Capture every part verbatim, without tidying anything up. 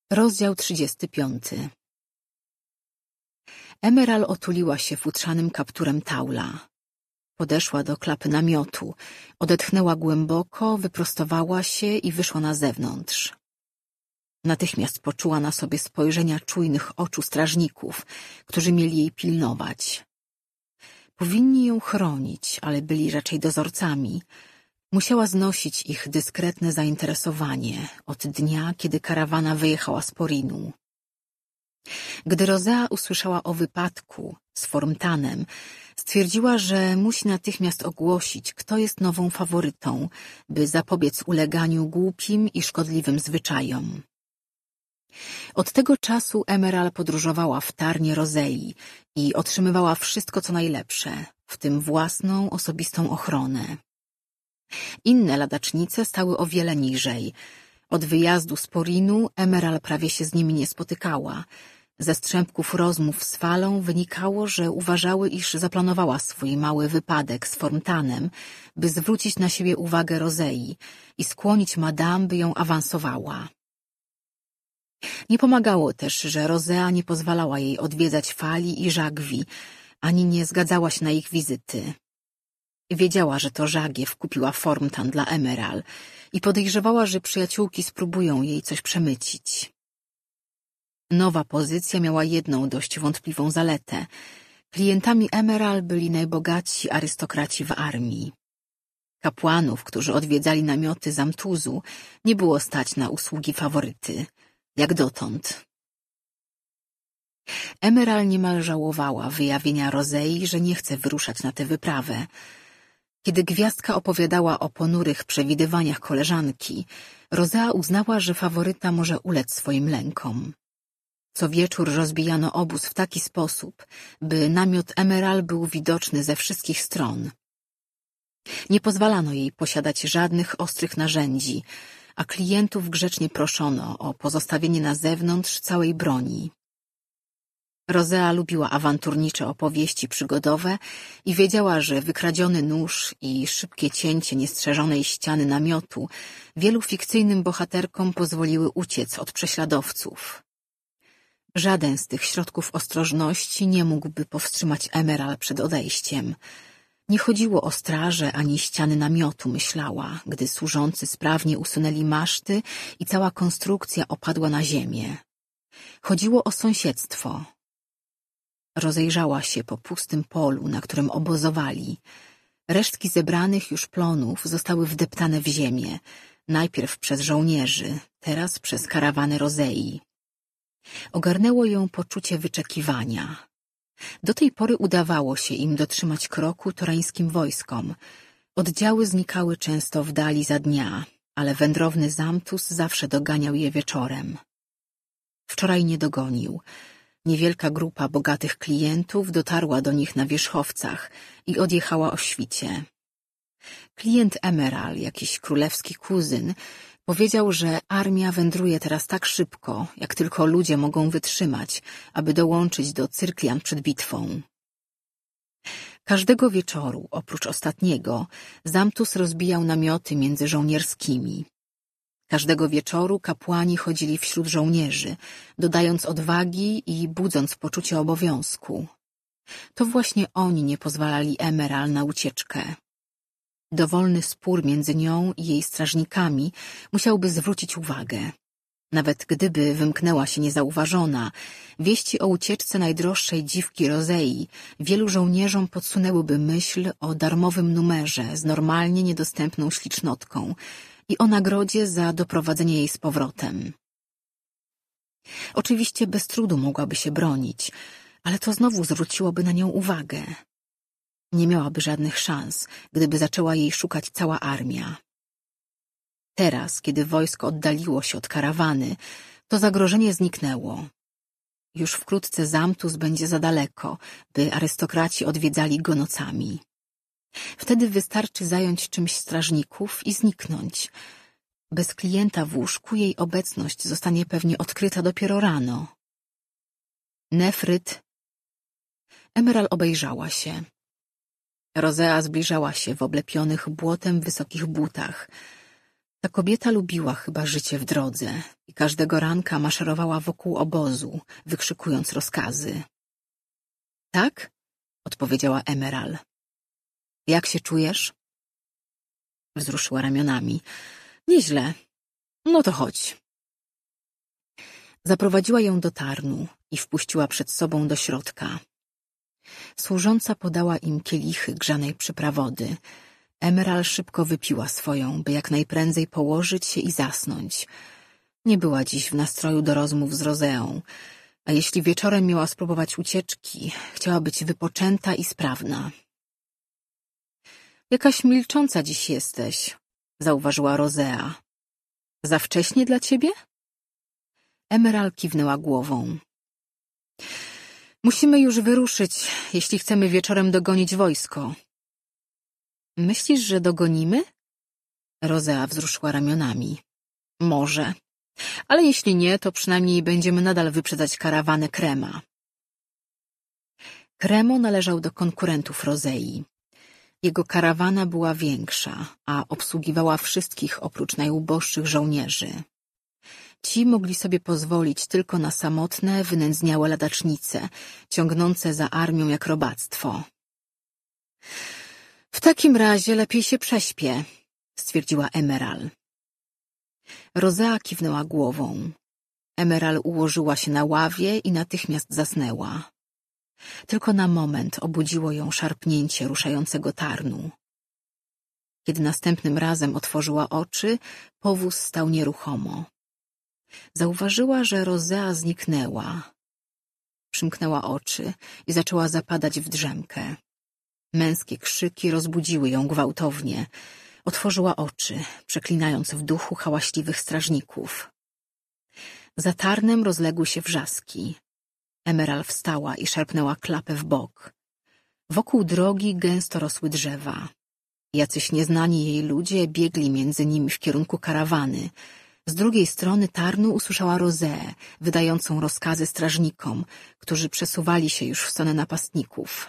Rozdział trzydziesty piąty. Emeral otuliła się futrzanym kapturem Taula. Podeszła do klapy namiotu, odetchnęła głęboko, wyprostowała się i wyszła na zewnątrz. Natychmiast poczuła na sobie spojrzenia czujnych oczu strażników, którzy mieli jej pilnować. Powinni ją chronić, ale byli raczej dozorcami. Musiała znosić ich dyskretne zainteresowanie od dnia, kiedy karawana wyjechała z Porinu. Gdy Rozea usłyszała o wypadku z Formtanem, stwierdziła, że musi natychmiast ogłosić, kto jest nową faworytą, by zapobiec uleganiu głupim i szkodliwym zwyczajom. Od tego czasu Emeral podróżowała w Tarnie Rozei i otrzymywała wszystko, co najlepsze, w tym własną, osobistą ochronę. Inne ladacznice stały o wiele niżej. Od wyjazdu z Porinu Emeral prawie się z nimi nie spotykała. Ze strzępków rozmów z Falą wynikało, że uważały, iż zaplanowała swój mały wypadek z Formtanem, by zwrócić na siebie uwagę Rozei i skłonić Madame, by ją awansowała. Nie pomagało też, że Rozea nie pozwalała jej odwiedzać Fali i Żagwi, ani nie zgadzała się na ich wizyty. Wiedziała, że to Żagiew kupiła Formtan dla Emeral i podejrzewała, że przyjaciółki spróbują jej coś przemycić. Nowa pozycja miała jedną dość wątpliwą zaletę. Klientami Emeral byli najbogatsi arystokraci w armii. Kapłanów, którzy odwiedzali namioty Zamtuzu, nie było stać na usługi faworyty, jak dotąd. Emeral niemal żałowała wyjawienia Rozei, że nie chce wyruszać na tę wyprawę. Kiedy gwiazdka opowiadała o ponurych przewidywaniach koleżanki, Rozea uznała, że faworyta może ulec swoim lękom. Co wieczór rozbijano obóz w taki sposób, by namiot Emeral był widoczny ze wszystkich stron. Nie pozwalano jej posiadać żadnych ostrych narzędzi, a klientów grzecznie proszono o pozostawienie na zewnątrz całej broni. Rozea lubiła awanturnicze opowieści przygodowe i wiedziała, że wykradziony nóż i szybkie cięcie niestrzeżonej ściany namiotu wielu fikcyjnym bohaterkom pozwoliły uciec od prześladowców. Żaden z tych środków ostrożności nie mógłby powstrzymać Emeral przed odejściem. Nie chodziło o straże ani ściany namiotu, myślała, gdy służący sprawnie usunęli maszty i cała konstrukcja opadła na ziemię. Chodziło o sąsiedztwo. Rozejrzała się po pustym polu, na którym obozowali. Resztki zebranych już plonów zostały wdeptane w ziemię, najpierw przez żołnierzy, teraz przez karawany Rozei. Ogarnęło ją poczucie wyczekiwania. Do tej pory udawało się im dotrzymać kroku torańskim wojskom. Oddziały znikały często w dali za dnia, ale wędrowny Zamtus zawsze doganiał je wieczorem. Wczoraj nie dogonił. Niewielka grupa bogatych klientów dotarła do nich na wierzchowcach i odjechała o świcie. Klient Emeral, jakiś królewski kuzyn, powiedział, że armia wędruje teraz tak szybko, jak tylko ludzie mogą wytrzymać, aby dołączyć do Cyrklian przed bitwą. Każdego wieczoru, oprócz ostatniego, Zamtus rozbijał namioty między żołnierskimi. Każdego wieczoru kapłani chodzili wśród żołnierzy, dodając odwagi i budząc poczucie obowiązku. To właśnie oni nie pozwalali Emeral na ucieczkę. Dowolny spór między nią i jej strażnikami musiałby zwrócić uwagę. Nawet gdyby wymknęła się niezauważona, wieści o ucieczce najdroższej dziwki Rozei wielu żołnierzom podsunęłyby myśl o darmowym numerze z normalnie niedostępną ślicznotką i o nagrodzie za doprowadzenie jej z powrotem. Oczywiście bez trudu mogłaby się bronić, ale to znowu zwróciłoby na nią uwagę. Nie miałaby żadnych szans, gdyby zaczęła jej szukać cała armia. Teraz, kiedy wojsko oddaliło się od karawany, to zagrożenie zniknęło. Już wkrótce Zamtus będzie za daleko, by arystokraci odwiedzali go nocami. Wtedy wystarczy zająć czymś strażników i zniknąć. Bez klienta w łóżku jej obecność zostanie pewnie odkryta dopiero rano. Nefryt. Emeral obejrzała się. Rozea zbliżała się w oblepionych błotem wysokich butach. Ta kobieta lubiła chyba życie w drodze i i każdego ranka maszerowała wokół obozu, wykrzykując rozkazy. Tak? Odpowiedziała Emerald. Jak się czujesz? Wzruszyła ramionami. Nieźle. No to chodź. Zaprowadziła ją do tarnu i wpuściła przed sobą do środka. Służąca podała im kielichy grzanej przyprawody. Emerald szybko wypiła swoją, by jak najprędzej położyć się i zasnąć. Nie była dziś w nastroju do rozmów z Rozeą, a jeśli wieczorem miała spróbować ucieczki, chciała być wypoczęta i sprawna. Jakaś milcząca dziś jesteś, zauważyła Rozea. Za wcześnie dla ciebie? Emerald kiwnęła głową. Musimy już wyruszyć, jeśli chcemy wieczorem dogonić wojsko. Myślisz, że dogonimy? Rozea wzruszyła ramionami. Może. Ale jeśli nie, to przynajmniej będziemy nadal wyprzedzać karawanę Krema. Kremo należał do konkurentów Rozei. Jego karawana była większa, a obsługiwała wszystkich oprócz najuboższych żołnierzy. Ci mogli sobie pozwolić tylko na samotne, wynędzniałe ladacznice, ciągnące za armią jak robactwo. W takim razie lepiej się prześpię, stwierdziła Emerald. Rozea kiwnęła głową. Emerald ułożyła się na ławie i natychmiast zasnęła. Tylko na moment obudziło ją szarpnięcie ruszającego tarnu. Kiedy następnym razem otworzyła oczy, powóz stał nieruchomo. Zauważyła, że Rozea zniknęła. Przymknęła oczy i zaczęła zapadać w drzemkę. Męskie krzyki rozbudziły ją gwałtownie. Otworzyła oczy, przeklinając w duchu hałaśliwych strażników. Za tarnem rozległy się wrzaski. Emerald wstała i szarpnęła klapę w bok. Wokół drogi gęsto rosły drzewa. Jacyś nieznani jej ludzie biegli między nimi w kierunku karawany. Z drugiej strony tarnu usłyszała Rozeę, wydającą rozkazy strażnikom, którzy przesuwali się już w stronę napastników.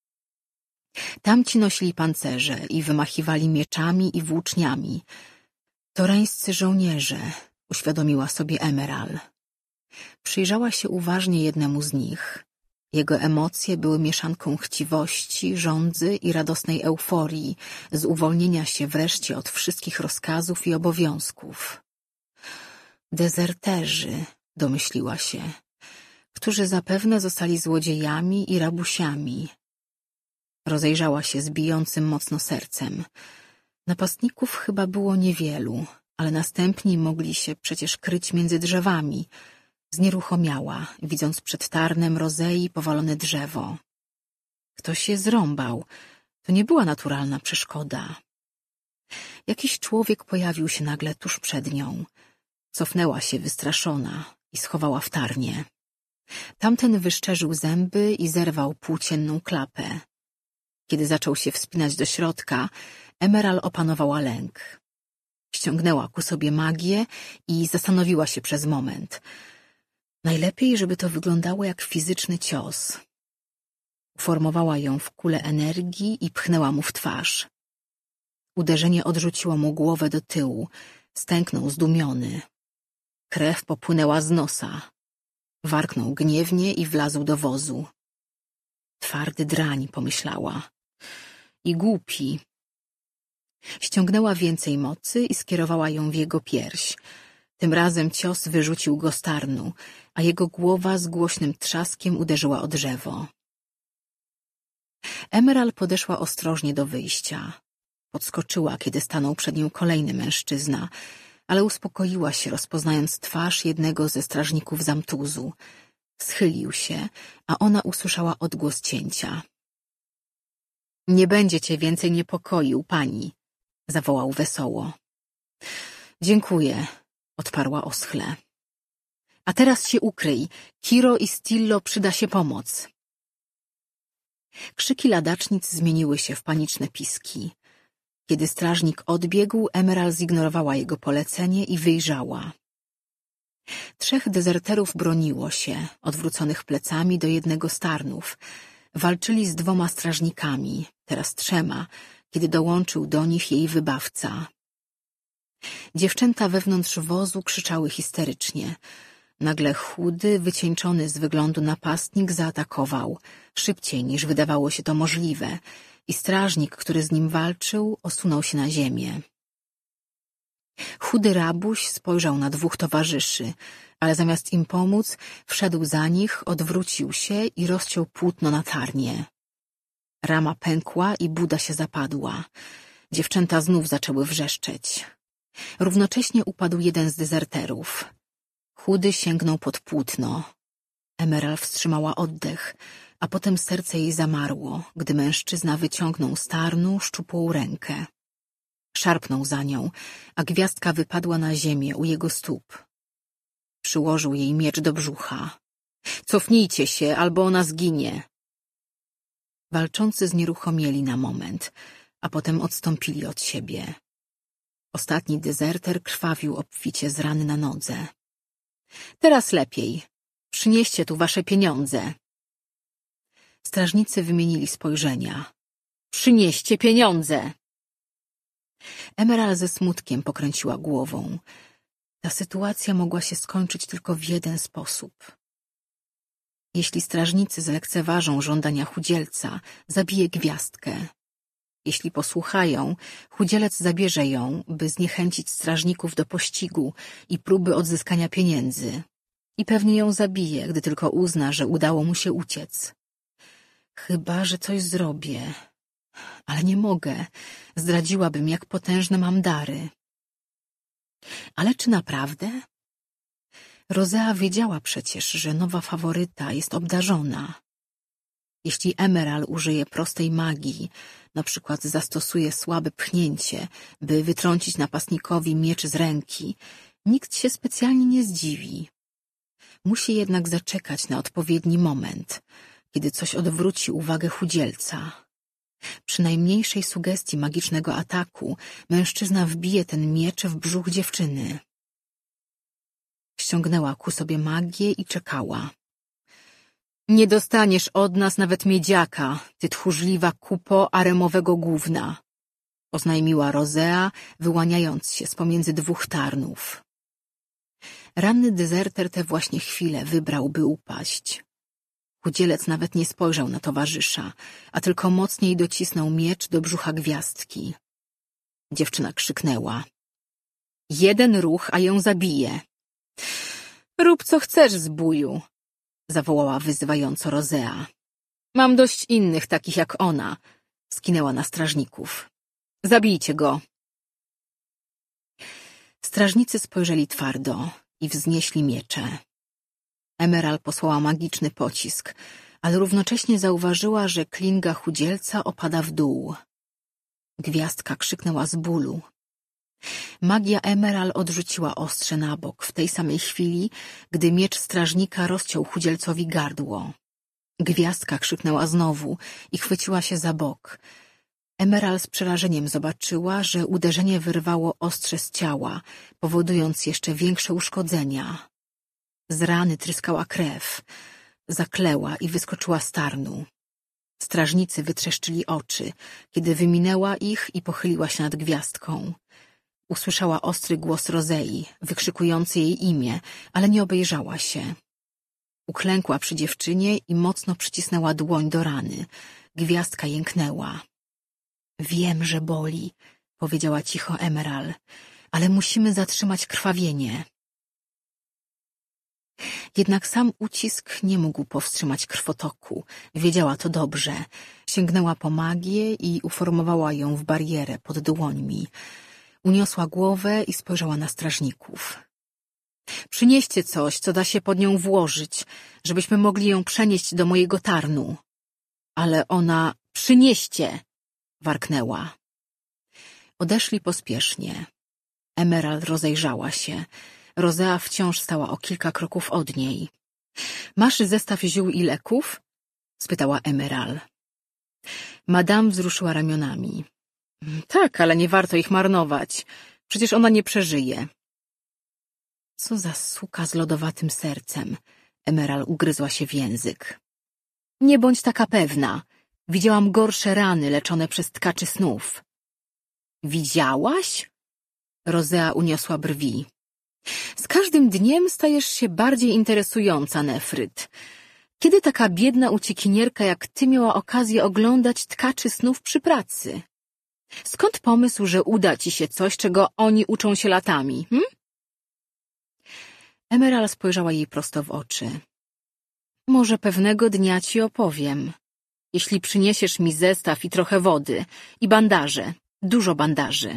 Tamci nosili pancerze i wymachiwali mieczami i włóczniami. Toreńscy żołnierze, uświadomiła sobie Emerald. Przyjrzała się uważnie jednemu z nich. Jego emocje były mieszanką chciwości, żądzy i radosnej euforii, z uwolnienia się wreszcie od wszystkich rozkazów i obowiązków. Dezerterzy, domyśliła się, którzy zapewne zostali złodziejami i rabusiami. Rozejrzała się z bijącym mocno sercem. Napastników chyba było niewielu, ale następni mogli się przecież kryć między drzewami. Znieruchomiała, widząc przed tarnem Rozei powalone drzewo. Ktoś je zrąbał. To nie była naturalna przeszkoda. Jakiś człowiek pojawił się nagle tuż przed nią. Cofnęła się wystraszona i schowała w tarnie. Tamten wyszczerzył zęby i zerwał płócienną klapę. Kiedy zaczął się wspinać do środka, Emerald opanowała lęk. Ściągnęła ku sobie magię i zastanowiła się przez moment. Najlepiej, żeby to wyglądało jak fizyczny cios. Uformowała ją w kulę energii i pchnęła mu w twarz. Uderzenie odrzuciło mu głowę do tyłu. Stęknął zdumiony. Krew popłynęła z nosa. Warknął gniewnie i wlazł do wozu. Twardy drań, pomyślała. I głupi. Ściągnęła więcej mocy i skierowała ją w jego pierś. Tym razem cios wyrzucił go z tarnu, a jego głowa z głośnym trzaskiem uderzyła o drzewo. Emerald podeszła ostrożnie do wyjścia. Podskoczyła, kiedy stanął przed nią kolejny mężczyzna, ale uspokoiła się, rozpoznając twarz jednego ze strażników Zamtuzu. Schylił się, a ona usłyszała odgłos cięcia. — Nie będzie cię więcej niepokoił, pani — zawołał wesoło. — Dziękuję — odparła oschle. — A teraz się ukryj. Kiro i Stillo przyda się pomoc. Krzyki ladacznic zmieniły się w paniczne piski. Kiedy strażnik odbiegł, Emerald zignorowała jego polecenie i wyjrzała. Trzech dezerterów broniło się, odwróconych plecami do jednego z tarnów. Walczyli z dwoma strażnikami, teraz trzema, kiedy dołączył do nich jej wybawca. Dziewczęta wewnątrz wozu krzyczały histerycznie. Nagle chudy, wycieńczony z wyglądu napastnik zaatakował, szybciej niż wydawało się to możliwe, i strażnik, który z nim walczył, osunął się na ziemię. Chudy rabuś spojrzał na dwóch towarzyszy, ale zamiast im pomóc, wszedł za nich, odwrócił się i rozciął płótno na tarnie. Rama pękła i buda się zapadła. Dziewczęta znów zaczęły wrzeszczeć. Równocześnie upadł jeden z dezerterów. Chudy sięgnął pod płótno. Emerald wstrzymała oddech, a potem serce jej zamarło, gdy mężczyzna wyciągnął z tarnu szczupłą rękę. Szarpnął za nią, a gwiazdka wypadła na ziemię u jego stóp. Przyłożył jej miecz do brzucha. Cofnijcie się, albo ona zginie. Walczący znieruchomieli na moment, a potem odstąpili od siebie. Ostatni dezerter krwawił obficie z rany na nodze. Teraz lepiej. Przynieście tu wasze pieniądze. Strażnicy wymienili spojrzenia. Przynieście pieniądze! Emerald ze smutkiem pokręciła głową. Ta sytuacja mogła się skończyć tylko w jeden sposób. Jeśli strażnicy zlekceważą żądania chudzielca, zabije gwiazdkę. Jeśli posłuchają, chudzielec zabierze ją, by zniechęcić strażników do pościgu i próby odzyskania pieniędzy. I pewnie ją zabije, gdy tylko uzna, że udało mu się uciec. Chyba że coś zrobię. Ale nie mogę. Zdradziłabym, jak potężne mam dary. Ale czy naprawdę? Rozea wiedziała przecież, że nowa faworyta jest obdarzona. Jeśli Emerald użyje prostej magii, na przykład zastosuje słabe pchnięcie, by wytrącić napastnikowi miecz z ręki, nikt się specjalnie nie zdziwi. Musi jednak zaczekać na odpowiedni moment, kiedy coś odwróci uwagę chudzielca. Przy najmniejszej sugestii magicznego ataku mężczyzna wbije ten miecz w brzuch dziewczyny. Ściągnęła ku sobie magię i czekała. Nie dostaniesz od nas nawet miedziaka, ty tchórzliwa kupo aremowego gówna, oznajmiła Rozea, wyłaniając się z pomiędzy dwóch tarnów. Ranny dezerter tę właśnie chwilę wybrał, by upaść. Chudzielec nawet nie spojrzał na towarzysza, a tylko mocniej docisnął miecz do brzucha gwiazdki. Dziewczyna krzyknęła. Jeden ruch, a ją zabiję. Rób co chcesz, zbóju, zawołała wyzywająco Rozea. Mam dość innych takich jak ona, skinęła na strażników. Zabijcie go. Strażnicy spojrzeli twardo i wznieśli miecze. Emerald posłała magiczny pocisk, ale równocześnie zauważyła, że klinga chudzielca opada w dół. Gwiazdka krzyknęła z bólu. Magia Emerald odrzuciła ostrze na bok w tej samej chwili, gdy miecz strażnika rozciął chudzielcowi gardło. Gwiazdka krzyknęła znowu i chwyciła się za bok. Emerald z przerażeniem zobaczyła, że uderzenie wyrwało ostrze z ciała, powodując jeszcze większe uszkodzenia. Z rany tryskała krew. Zakleła i wyskoczyła z tarnu. Strażnicy wytrzeszczyli oczy, kiedy wyminęła ich i pochyliła się nad gwiazdką. Usłyszała ostry głos Rozei, wykrzykujący jej imię, ale nie obejrzała się. Uklękła przy dziewczynie i mocno przycisnęła dłoń do rany. Gwiazdka jęknęła. Wiem, że boli, powiedziała cicho Emerald, ale musimy zatrzymać krwawienie. Jednak sam ucisk nie mógł powstrzymać krwotoku. Wiedziała to dobrze. Sięgnęła po magię i uformowała ją w barierę pod dłońmi. Uniosła głowę i spojrzała na strażników. Przynieście coś, co da się pod nią włożyć, żebyśmy mogli ją przenieść do mojego tarnu. Ale ona... Przynieście! Warknęła. Odeszli pospiesznie. Emerald rozejrzała się. Rozea wciąż stała o kilka kroków od niej. Masz zestaw ziół i leków? Spytała Emerald. Madame wzruszyła ramionami. Tak, ale nie warto ich marnować. Przecież ona nie przeżyje. Co za suka z lodowatym sercem. Emerald ugryzła się w język. Nie bądź taka pewna. Widziałam gorsze rany leczone przez tkaczy snów. Widziałaś? Rozea uniosła brwi. Z każdym dniem stajesz się bardziej interesująca, Nefryt. Kiedy taka biedna uciekinierka jak ty miała okazję oglądać tkaczy snów przy pracy? Skąd pomysł, że uda ci się coś, czego oni uczą się latami, hm? Emerald spojrzała jej prosto w oczy. Może pewnego dnia ci opowiem, jeśli przyniesiesz mi zestaw i trochę wody i bandaże, dużo bandaży.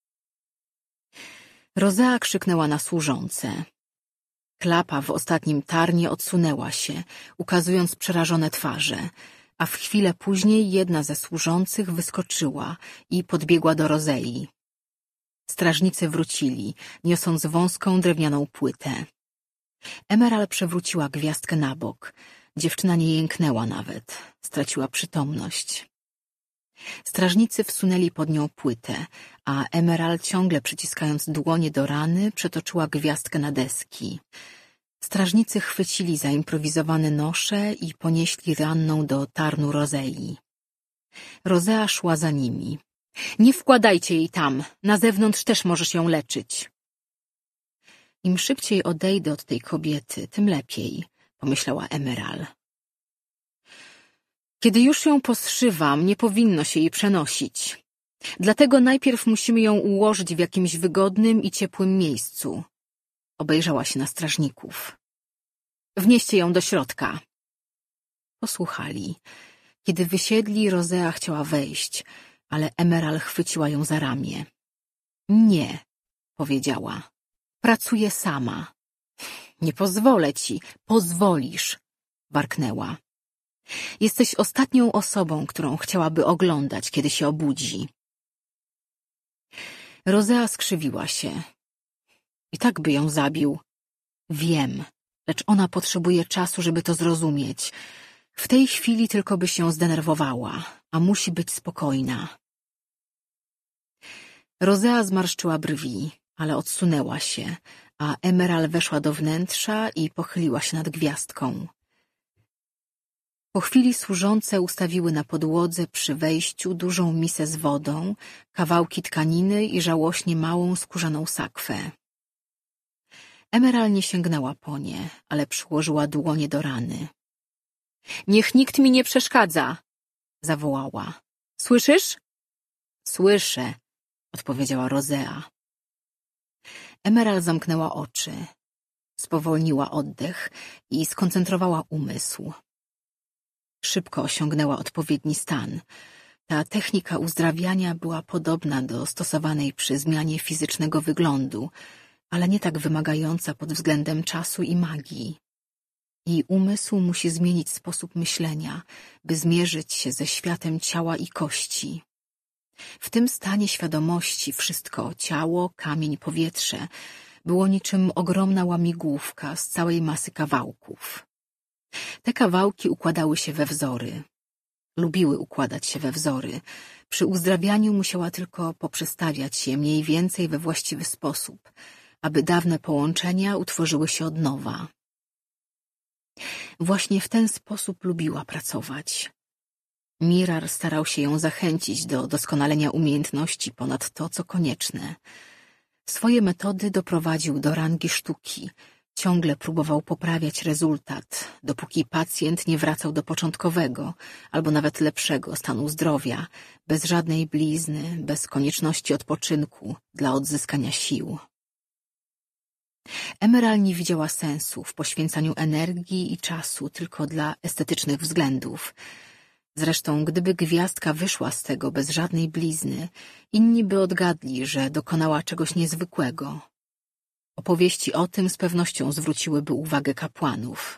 Rozea krzyknęła na służące. Klapa w ostatnim tarnie odsunęła się, ukazując przerażone twarze, a w chwilę później jedna ze służących wyskoczyła i podbiegła do Rozei. Strażnicy wrócili, niosąc wąską drewnianą płytę. Emerald przewróciła gwiazdkę na bok. Dziewczyna nie jęknęła nawet, straciła przytomność. Strażnicy wsunęli pod nią płytę, a Emerald, ciągle przyciskając dłonie do rany, przetoczyła gwiazdkę na deski. Strażnicy chwycili zaimprowizowane nosze i ponieśli ranną do tarnu Rozei. Rozea szła za nimi. Nie wkładajcie jej tam, na zewnątrz też możesz ją leczyć. Im szybciej odejdę od tej kobiety, tym lepiej, pomyślała Emerald. Kiedy już ją poszywam, nie powinno się jej przenosić. Dlatego najpierw musimy ją ułożyć w jakimś wygodnym i ciepłym miejscu. Obejrzała się na strażników. Wnieście ją do środka. Posłuchali. Kiedy wysiedli, Rozea chciała wejść, ale Emerald chwyciła ją za ramię. Nie, powiedziała. Pracuję sama. Nie pozwolę ci, pozwolisz, warknęła. Jesteś ostatnią osobą, którą chciałaby oglądać, kiedy się obudzi. Rozea skrzywiła się. I tak by ją zabił. Wiem, lecz ona potrzebuje czasu, żeby to zrozumieć. W tej chwili tylko by się zdenerwowała, a musi być spokojna. Rozea zmarszczyła brwi, ale odsunęła się, a Emerald weszła do wnętrza i pochyliła się nad gwiazdką. Po chwili służące ustawiły na podłodze przy wejściu dużą misę z wodą, kawałki tkaniny i żałośnie małą skórzaną sakwę. Emerald nie sięgnęła po nie, ale przyłożyła dłonie do rany. — Niech nikt mi nie przeszkadza! — zawołała. — Słyszysz? — Słyszę — odpowiedziała Rozea. Emerald zamknęła oczy, spowolniła oddech i skoncentrowała umysł. Szybko osiągnęła odpowiedni stan. Ta technika uzdrawiania była podobna do stosowanej przy zmianie fizycznego wyglądu, ale nie tak wymagająca pod względem czasu i magii. I umysł musi zmienić sposób myślenia, by zmierzyć się ze światem ciała i kości. W tym stanie świadomości wszystko, ciało, kamień, powietrze, było niczym ogromna łamigłówka z całej masy kawałków. Te kawałki układały się we wzory. Lubiły układać się we wzory. Przy uzdrawianiu musiała tylko poprzestawiać je mniej więcej we właściwy sposób, aby dawne połączenia utworzyły się od nowa. Właśnie w ten sposób lubiła pracować. Mirar starał się ją zachęcić do doskonalenia umiejętności ponad to, co konieczne. Swoje metody doprowadził do rangi sztuki. Ciągle próbował poprawiać rezultat, dopóki pacjent nie wracał do początkowego, albo nawet lepszego stanu zdrowia, bez żadnej blizny, bez konieczności odpoczynku dla odzyskania sił. Emerald nie widziała sensu w poświęcaniu energii i czasu tylko dla estetycznych względów. Zresztą, gdyby gwiazdka wyszła z tego bez żadnej blizny, inni by odgadli, że dokonała czegoś niezwykłego. Opowieści o tym z pewnością zwróciłyby uwagę kapłanów.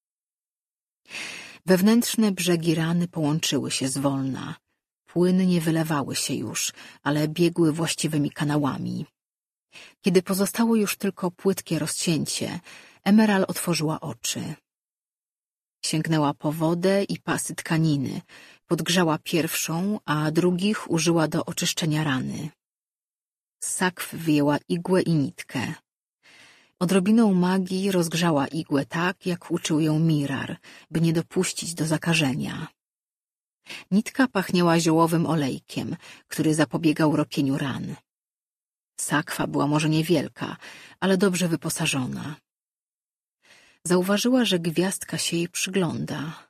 Wewnętrzne brzegi rany połączyły się zwolna. Płyny nie wylewały się już, ale biegły właściwymi kanałami. Kiedy pozostało już tylko płytkie rozcięcie, Emerald otworzyła oczy. Sięgnęła po wodę i pasy tkaniny, podgrzała pierwszą, a drugich użyła do oczyszczenia rany. Z sakw wyjęła igłę i nitkę. Odrobiną magii rozgrzała igłę tak, jak uczył ją Mirar, by nie dopuścić do zakażenia. Nitka pachniała ziołowym olejkiem, który zapobiegał ropieniu ran. Sakwa była może niewielka, ale dobrze wyposażona. Zauważyła, że gwiazdka się jej przygląda.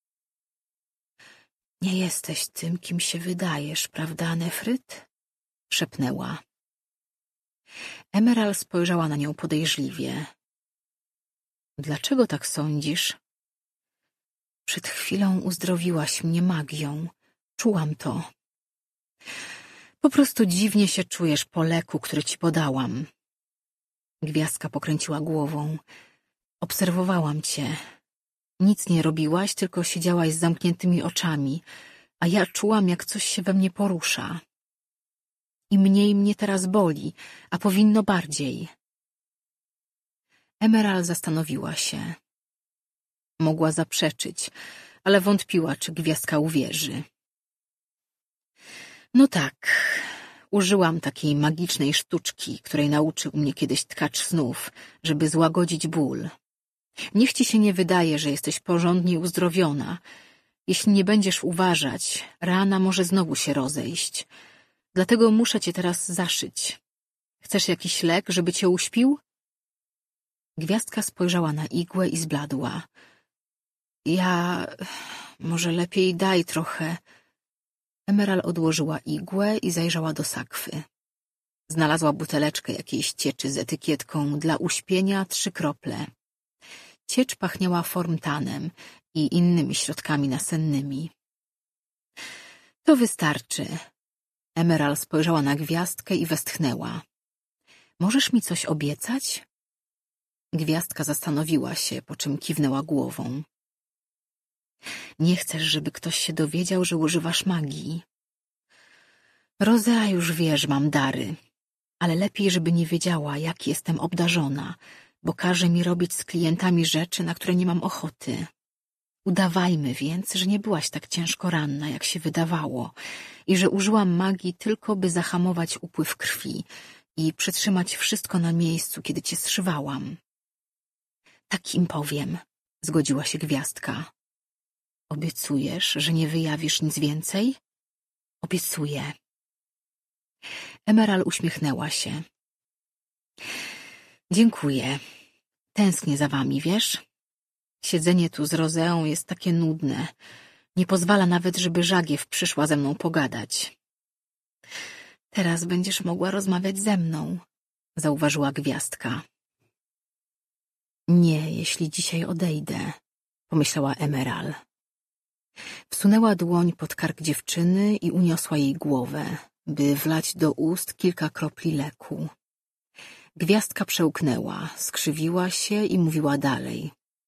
Nie jesteś tym, kim się wydajesz, prawda, Nefryt? Szepnęła. Emerald spojrzała na nią podejrzliwie. Dlaczego tak sądzisz? Przed chwilą uzdrowiłaś mnie magią. Czułam to. Po prostu dziwnie się czujesz po leku, który ci podałam. Gwiazdka pokręciła głową. Obserwowałam cię. Nic nie robiłaś, tylko siedziałaś z zamkniętymi oczami, a ja czułam, jak coś się we mnie porusza. I mniej mnie teraz boli, a powinno bardziej. Emerald zastanowiła się. Mogła zaprzeczyć, ale wątpiła, czy gwiazdka uwierzy. No tak, użyłam takiej magicznej sztuczki, której nauczył mnie kiedyś tkacz snów, żeby złagodzić ból. Niech ci się nie wydaje, że jesteś porządnie uzdrowiona. Jeśli nie będziesz uważać, rana może znowu się rozejść. Dlatego muszę cię teraz zaszyć. Chcesz jakiś lek, żeby cię uśpił? Gwiazdka spojrzała na igłę i zbladła. Ja... może lepiej daj trochę. Emerald odłożyła igłę i zajrzała do sakwy. Znalazła buteleczkę jakiejś cieczy z etykietką dla uśpienia trzy krople. Ciecz pachniała formtanem i innymi środkami nasennymi. To wystarczy. Emerald spojrzała na gwiazdkę i westchnęła. Możesz mi coś obiecać? Gwiazdka zastanowiła się, po czym kiwnęła głową. Nie chcesz, żeby ktoś się dowiedział, że używasz magii. Rozea już wie, że mam dary, ale lepiej, żeby nie wiedziała, jak jestem obdarzona, bo każe mi robić z klientami rzeczy, na które nie mam ochoty. Udawajmy więc, że nie byłaś tak ciężko ranna, jak się wydawało, i że użyłam magii tylko, by zahamować upływ krwi i przytrzymać wszystko na miejscu, kiedy cię zszywałam. Tak im powiem, zgodziła się gwiazdka. Obiecujesz, że nie wyjawisz nic więcej? Obiecuję. Emerald uśmiechnęła się. Dziękuję. Tęsknię za wami, wiesz? Siedzenie tu z Rozeą jest takie nudne. Nie pozwala nawet, żeby Żagiew przyszła ze mną pogadać. Teraz będziesz mogła rozmawiać ze mną, zauważyła gwiazdka. Nie, jeśli dzisiaj odejdę, pomyślała Emerald. Wsunęła dłoń pod kark dziewczyny i uniosła jej głowę, by wlać do ust kilka kropli leku. Gwiazdka przełknęła, skrzywiła się i mówiła dalej.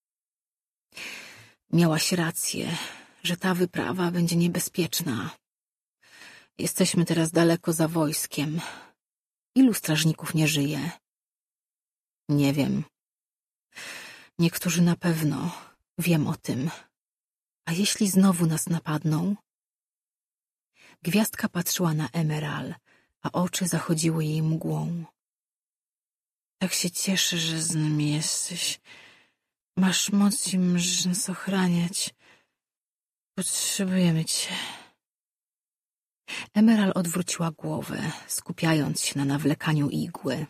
Miałaś rację, że ta wyprawa będzie niebezpieczna. Jesteśmy teraz daleko za wojskiem. Ilu strażników nie żyje? Nie wiem. Niektórzy na pewno. Wiem o tym. A jeśli znowu nas napadną? Gwiazdka patrzyła na Emerald, a oczy zachodziły jej mgłą. Tak się cieszę, że z nami jesteś. Masz moc i możesz nas ochraniać. Potrzebujemy cię. Emerald odwróciła głowę, skupiając się na nawlekaniu igły.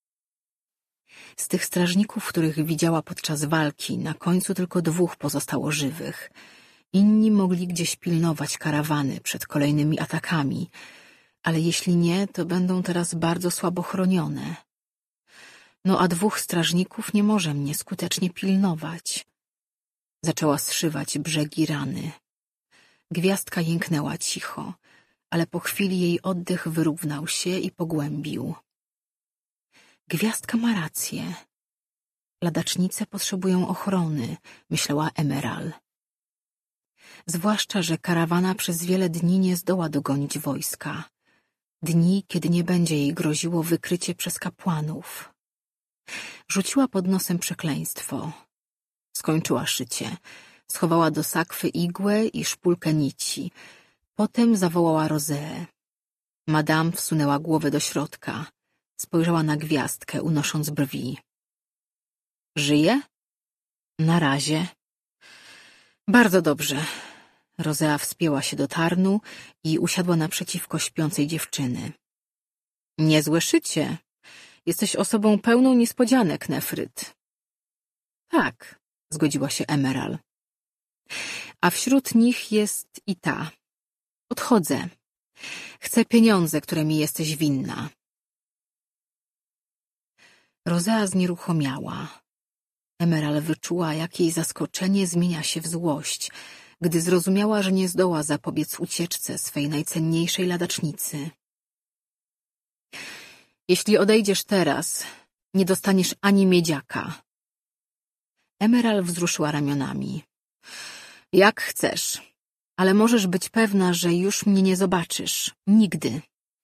Z tych strażników, których widziała podczas walki, na końcu tylko dwóch pozostało żywych. Inni mogli gdzieś pilnować karawany przed kolejnymi atakami, ale jeśli nie, to będą teraz bardzo słabo chronione. No a dwóch strażników nie może mnie skutecznie pilnować. Zaczęła zszywać brzegi rany. Gwiazdka jęknęła cicho, ale po chwili jej oddech wyrównał się i pogłębił. Gwiazdka ma rację. Ladacznice potrzebują ochrony, myślała Emerald. Zwłaszcza, że karawana przez wiele dni nie zdoła dogonić wojska. Dni, kiedy nie będzie jej groziło wykrycie przez kapłanów. Rzuciła pod nosem przekleństwo. Skończyła szycie. Schowała do sakwy igłę i szpulkę nici. Potem zawołała Rozeę. Madame wsunęła głowę do środka. Spojrzała na gwiazdkę, unosząc brwi. Żyje? Na razie. Bardzo dobrze. Rozea wspięła się do tarnu i usiadła naprzeciwko śpiącej dziewczyny. Niezłe szycie. Jesteś osobą pełną niespodzianek, Nefryt. Tak, zgodziła się Emerald. A wśród nich jest i ta. Odchodzę. Chcę pieniądze, które mi jesteś winna. Rozea znieruchomiała. Emerald wyczuła, jak jej zaskoczenie zmienia się w złość, gdy zrozumiała, że nie zdoła zapobiec ucieczce swej najcenniejszej ladacznicy. Jeśli odejdziesz teraz, nie dostaniesz ani miedziaka. Emerald wzruszyła ramionami. Jak chcesz, ale możesz być pewna, że już mnie nie zobaczysz. Nigdy.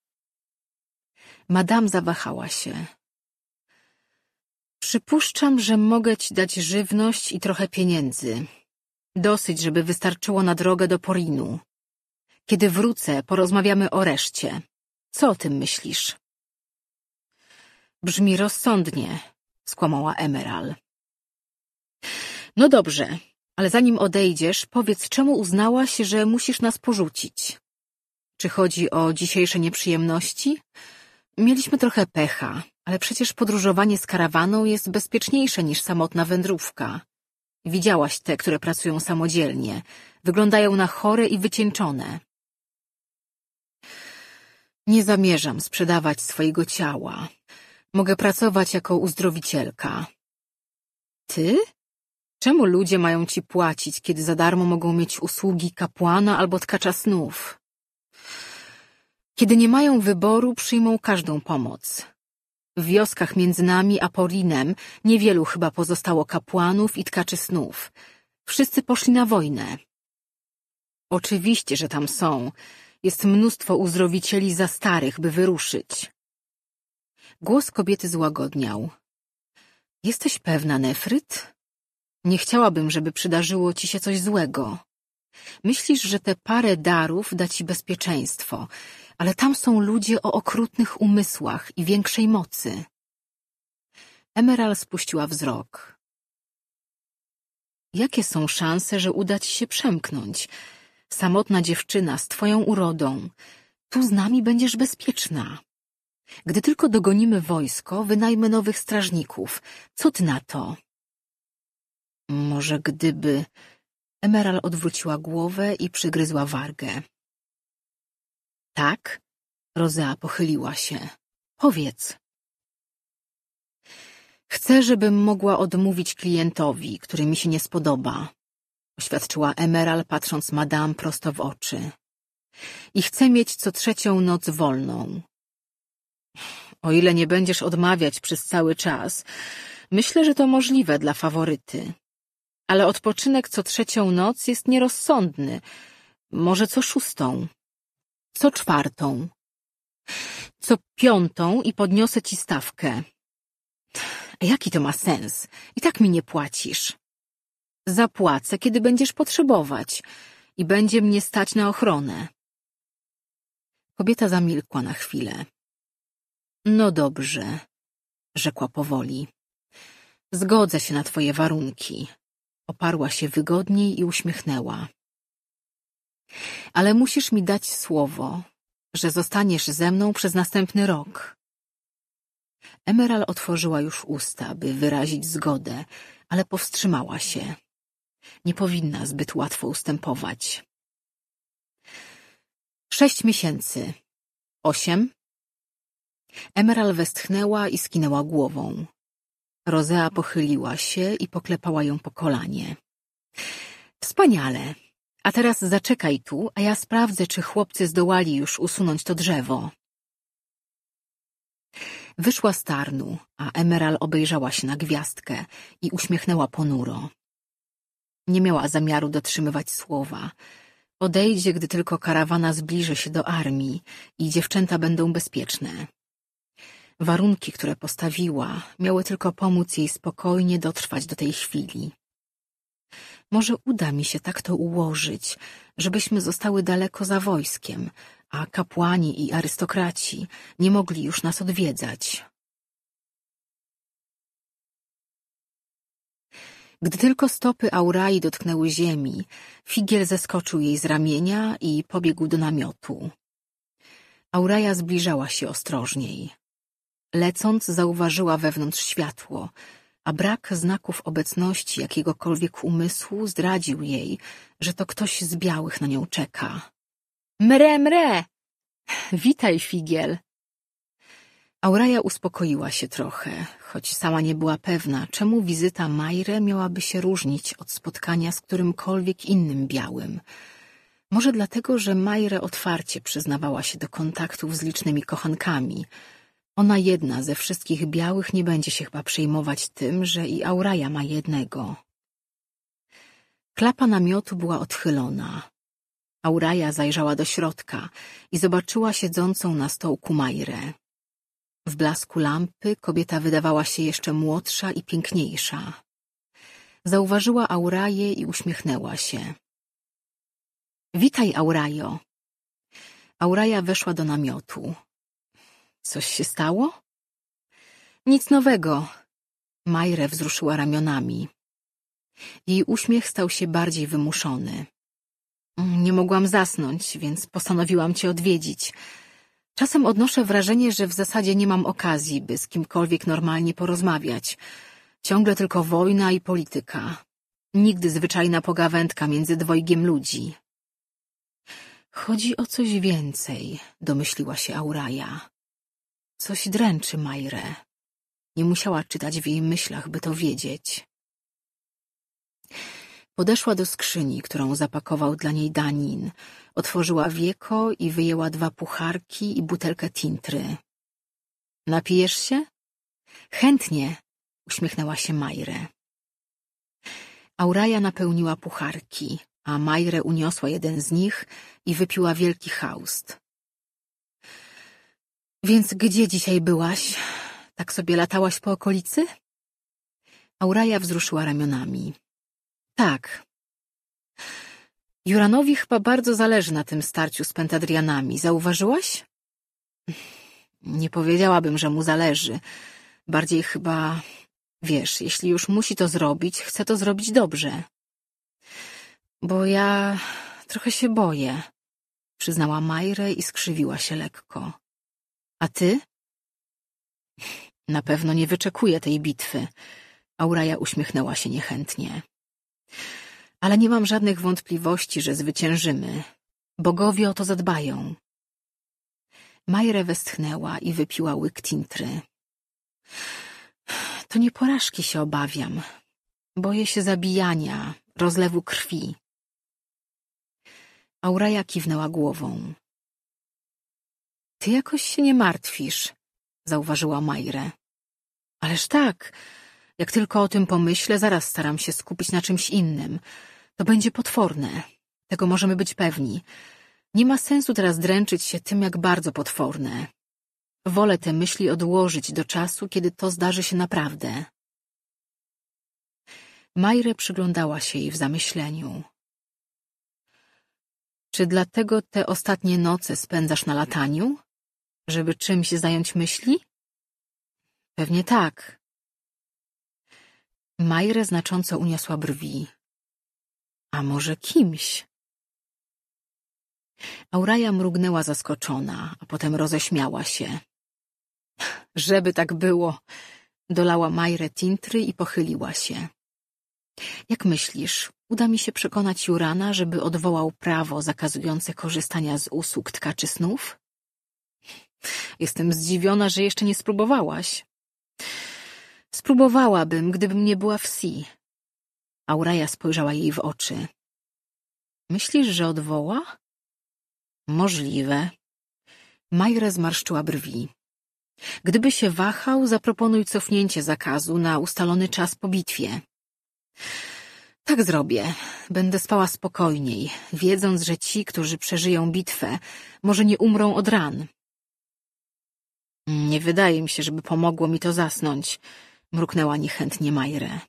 Madame zawahała się. Przypuszczam, że mogę ci dać żywność i trochę pieniędzy. Dosyć, żeby wystarczyło na drogę do Porinu. Kiedy wrócę, porozmawiamy o reszcie. Co o tym myślisz? Brzmi rozsądnie, skłamała Emerald. No dobrze, ale zanim odejdziesz, powiedz, czemu uznałaś, że musisz nas porzucić? Czy chodzi o dzisiejsze nieprzyjemności? Mieliśmy trochę pecha, ale przecież podróżowanie z karawaną jest bezpieczniejsze niż samotna wędrówka. Widziałaś te, które pracują samodzielnie. Wyglądają na chore i wycieńczone. Nie zamierzam sprzedawać swojego ciała. Mogę pracować jako uzdrowicielka. Ty? Czemu ludzie mają ci płacić, kiedy za darmo mogą mieć usługi kapłana albo tkacza snów? Kiedy nie mają wyboru, przyjmą każdą pomoc. W wioskach między nami a Porinem niewielu chyba pozostało kapłanów i tkaczy snów. Wszyscy poszli na wojnę. Oczywiście, że tam są. Jest mnóstwo uzdrowicieli za starych, by wyruszyć. Głos kobiety złagodniał. Jesteś pewna, Nefryt? Nie chciałabym, żeby przydarzyło ci się coś złego. Myślisz, że te parę darów da ci bezpieczeństwo, ale tam są ludzie o okrutnych umysłach i większej mocy. Emerald spuściła wzrok. Jakie są szanse, że uda ci się przemknąć? Samotna dziewczyna z twoją urodą. Tu z nami będziesz bezpieczna. Gdy tylko dogonimy wojsko, wynajmę nowych strażników. Co ty na to? Może gdyby... Emerald odwróciła głowę i przygryzła wargę. Tak? Rozea pochyliła się. Powiedz. Chcę, żebym mogła odmówić klientowi, który mi się nie spodoba, oświadczyła Emerald, patrząc Madame prosto w oczy. I chcę mieć co trzecią noc wolną. O ile nie będziesz odmawiać przez cały czas, myślę, że to możliwe dla faworyty. Ale odpoczynek co trzecią noc jest nierozsądny. Może co szóstą. Co czwartą. Co piątą i podniosę ci stawkę. Jaki to ma sens? I tak mi nie płacisz. Zapłacę, kiedy będziesz potrzebować i będzie mnie stać na ochronę. Kobieta zamilkła na chwilę. No dobrze, rzekła powoli. Zgodzę się na twoje warunki. Oparła się wygodniej i uśmiechnęła. Ale musisz mi dać słowo, że zostaniesz ze mną przez następny rok. Emerald otworzyła już usta, by wyrazić zgodę, ale powstrzymała się. Nie powinna zbyt łatwo ustępować. Sześć miesięcy. Osiem? Emerald westchnęła i skinęła głową. Rozea pochyliła się i poklepała ją po kolanie. Wspaniale. A teraz zaczekaj tu, a ja sprawdzę, czy chłopcy zdołali już usunąć to drzewo. Wyszła z tarnu, a Emerald obejrzała się na gwiazdkę i uśmiechnęła ponuro. Nie miała zamiaru dotrzymywać słowa. Odejdzie, gdy tylko karawana zbliży się do armii i dziewczęta będą bezpieczne. Warunki, które postawiła, miały tylko pomóc jej spokojnie dotrwać do tej chwili. Może uda mi się tak to ułożyć, żebyśmy zostały daleko za wojskiem, a kapłani i arystokraci nie mogli już nas odwiedzać. Gdy tylko stopy Aurai dotknęły ziemi, Figiel zeskoczył jej z ramienia i pobiegł do namiotu. Auraja zbliżała się ostrożniej. Lecąc, zauważyła wewnątrz światło, a brak znaków obecności jakiegokolwiek umysłu zdradził jej, że to ktoś z białych na nią czeka. Mre, mre! Witaj, figiel! Auraja uspokoiła się trochę, choć sama nie była pewna, czemu wizyta Majre miałaby się różnić od spotkania z którymkolwiek innym białym. Może dlatego, że Majre otwarcie przyznawała się do kontaktów z licznymi kochankami. Ona jedna ze wszystkich białych nie będzie się chyba przejmować tym, że i Auraja ma jednego. Klapa namiotu była odchylona. Auraja zajrzała do środka i zobaczyła siedzącą na stołku Majrę. W blasku lampy kobieta wydawała się jeszcze młodsza i piękniejsza. Zauważyła Auraję i uśmiechnęła się. Witaj, Aurajo. Auraja weszła do namiotu. Coś się stało? Nic nowego. Majrę wzruszyła ramionami. Jej uśmiech stał się bardziej wymuszony. Nie mogłam zasnąć, więc postanowiłam cię odwiedzić. Czasem odnoszę wrażenie, że w zasadzie nie mam okazji, by z kimkolwiek normalnie porozmawiać. Ciągle tylko wojna i polityka. Nigdy zwyczajna pogawędka między dwojgiem ludzi. Chodzi o coś więcej, domyśliła się Auraja. Coś dręczy Majrę. Nie musiała czytać w jej myślach, by to wiedzieć. Podeszła do skrzyni, którą zapakował dla niej Danin. Otworzyła wieko i wyjęła dwa pucharki i butelkę tintry. Napijesz się? Chętnie, uśmiechnęła się Majrę. Auraja napełniła pucharki, a Majrę uniosła jeden z nich i wypiła wielki chaust. Więc gdzie dzisiaj byłaś? Tak sobie latałaś po okolicy? Auraja wzruszyła ramionami. Tak. Juranowi chyba bardzo zależy na tym starciu z Pentadrianami. Zauważyłaś? Nie powiedziałabym, że mu zależy. Bardziej chyba, wiesz, jeśli już musi to zrobić, chce to zrobić dobrze. Bo ja trochę się boję, przyznała Majrę i skrzywiła się lekko. A ty? Na pewno nie wyczekuję tej bitwy. Auraja uśmiechnęła się niechętnie. Ale nie mam żadnych wątpliwości, że zwyciężymy. Bogowie o to zadbają. Majrę westchnęła i wypiła łyk tintry. To nie porażki się obawiam. Boję się zabijania, rozlewu krwi. Auraja kiwnęła głową. Ty jakoś się nie martwisz, zauważyła Majrę. Ależ tak, jak tylko o tym pomyślę, zaraz staram się skupić na czymś innym. To będzie potworne. Tego możemy być pewni. Nie ma sensu teraz dręczyć się tym, jak bardzo potworne. Wolę te myśli odłożyć do czasu, kiedy to zdarzy się naprawdę. Majrę przyglądała się jej w zamyśleniu. Czy dlatego te ostatnie noce spędzasz na lataniu? Żeby czymś zająć myśli? Pewnie tak. Majrę znacząco uniosła brwi. A może kimś? Auraja mrugnęła zaskoczona, a potem roześmiała się. Żeby tak było, dolała Majrę tintry i pochyliła się. Jak myślisz, uda mi się przekonać Jurana, żeby odwołał prawo zakazujące korzystania z usług tkaczy snów? Jestem zdziwiona, że jeszcze nie spróbowałaś. Spróbowałabym, gdybym nie była w Si. Auraja spojrzała jej w oczy. Myślisz, że odwoła? Możliwe. Majrę zmarszczyła brwi. Gdyby się wahał, zaproponuj cofnięcie zakazu na ustalony czas po bitwie. Tak zrobię. Będę spała spokojniej, wiedząc, że ci, którzy przeżyją bitwę, może nie umrą od ran. Nie wydaje mi się, żeby pomogło mi to zasnąć, mruknęła niechętnie Majrę.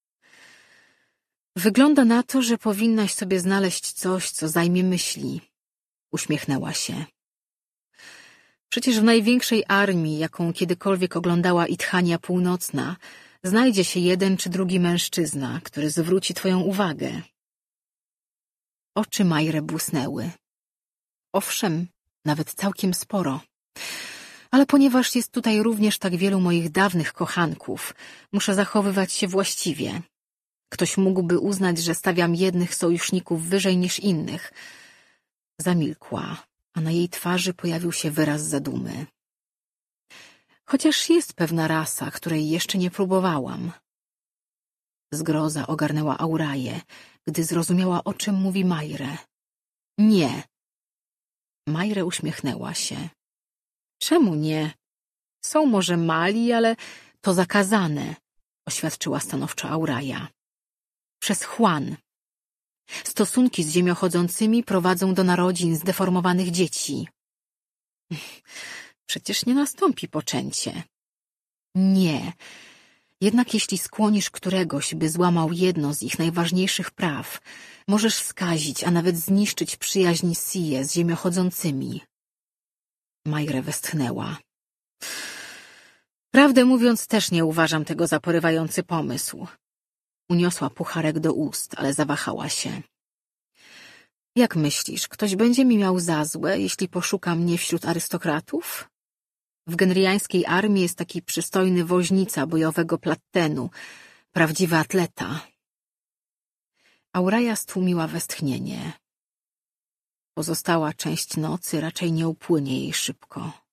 Wygląda na to, że powinnaś sobie znaleźć coś, co zajmie myśli. Uśmiechnęła się. Przecież w największej armii, jaką kiedykolwiek oglądała Idhania Północna, znajdzie się jeden czy drugi mężczyzna, który zwróci twoją uwagę. Oczy Majrę błysnęły. Owszem, nawet całkiem sporo. Ale ponieważ jest tutaj również tak wielu moich dawnych kochanków, muszę zachowywać się właściwie. Ktoś mógłby uznać, że stawiam jednych sojuszników wyżej niż innych. Zamilkła, a na jej twarzy pojawił się wyraz zadumy. Chociaż jest pewna rasa, której jeszcze nie próbowałam. Zgroza ogarnęła Auraję, gdy zrozumiała, o czym mówi Majre. Nie. Majre uśmiechnęła się. Czemu nie? Są może mali, ale to zakazane, oświadczyła stanowczo Auraja. Przez Chłan. Stosunki z ziemiochodzącymi prowadzą do narodzin zdeformowanych dzieci. Przecież nie nastąpi poczęcie. Nie. Jednak jeśli skłonisz któregoś, by złamał jedno z ich najważniejszych praw, możesz skazić, a nawet zniszczyć przyjaźń Sie z ziemiochodzącymi. Majre westchnęła. Prawdę mówiąc, też nie uważam tego za porywający pomysł. Uniosła pucharek do ust, ale zawahała się. Jak myślisz, ktoś będzie mi miał za złe, jeśli poszuka mnie wśród arystokratów? W genriańskiej armii jest taki przystojny woźnica bojowego plattenu, prawdziwy atleta. Auraja stłumiła westchnienie. Pozostała część nocy raczej nie upłynie jej szybko.